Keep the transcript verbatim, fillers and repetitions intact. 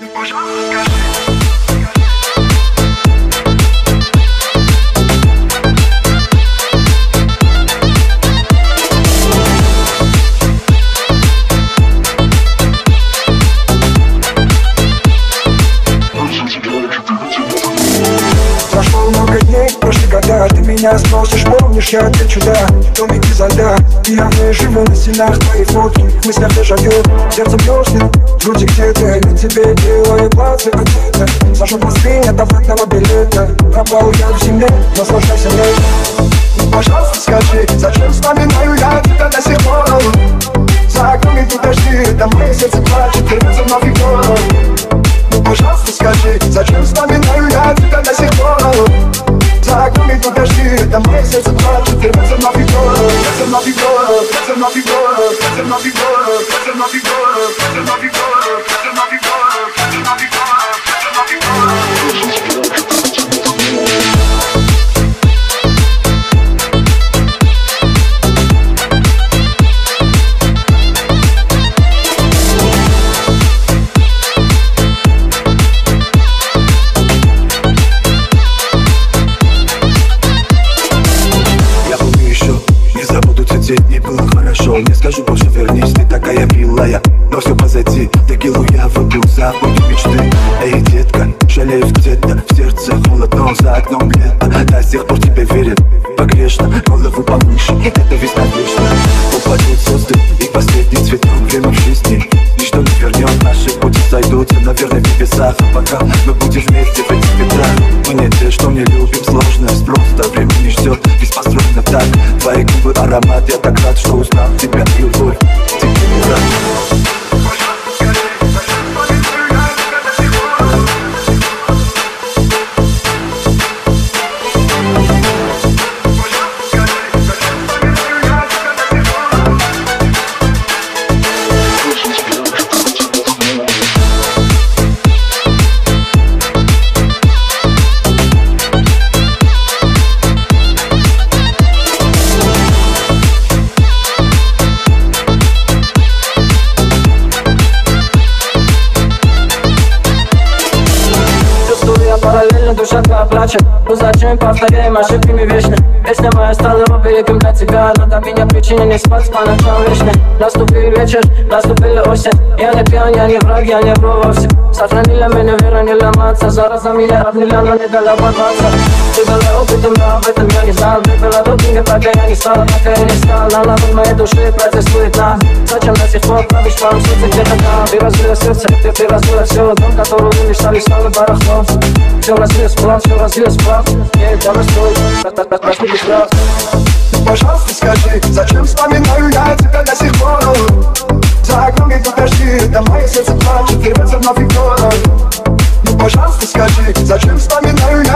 Прошло много дней, прошли года. Ты меня спросишь, помнишь, я отвечу да. Домик изо льда, и я не живу на стенах. Твои фотки, в мыслях дежавю. Сердце блеснет, в груди где-то. На тебе белое платье одето. Сошел в Москве, нет обратного билета. Пропал я в земле, наслаждайся мной. Пожалуйста, скажи, зачем вспоминаю я тебя до сих пор? За окном идут дожди, это мое сердце плачет, рвется вновь и город. Ну, пожалуйста, скажи, зачем вспоминаю я тебя до сих пор? За окном идут дожди, это мое сердце плачет, рвется вновь и город. Рвется вновь и город, рвется вновь и город, рвется вновь и город, рвется вновь и город, рвется вновь и город, рвется вновь и город, рвется вновь и город, рвется вновь и город. Не было хорошо, не скажу больше вернись, ты такая милая. Но все позади, текилу я выпил, забудь мечты. Эй, детка, жалеюсь где-то, в сердце холодно, за окном лето. До сих пор тебе верят, погрешно, голову повыше, это весна вечна. Упадет звезды, и последний цветок, время в жизни ничто не вернет, наши пути сойдутся, наверное, в небесах. А пока мы будем вместе в этих ветрах. Мы не те, что не любим сложность, просто время не ждет, ведь построено так. Твои губы аромат, я так рад, что узнал тебя, любовь, тебе не рад. Параллельно душа твоя плачет. Ну зачем повторяем ошибками вечно? Песня моя стала оберегом для тебя, но там меня причина не спать по ночам вечно. Наступил вечер, наступила осень. Я не пьян, я не враг, я не вру вовсе. Сохранила меня вера не ломаться. Зараза меня обняла, но не дала порваться. Ты была опытом, но об этом я не знал. Ты была долгим, пока я не стала, пока я не стал. На лаву моей души протестует нам. Зачем до сих пор правишь в моем сердце где-то там? Ты разбила сердце, ты, ты разбила все. Дом, который вы мечтали, стал барахлом. Все разбилось в план, все разбилось в план. Я это расстрою, прости без прав. Пожалуйста, скажи, зачем вспоминаю я тебя до сих пор? За окном идут дожди, это мое сердце плачет, рвется вновь и город. Ну, пожалуйста, скажи, зачем вспоминаю я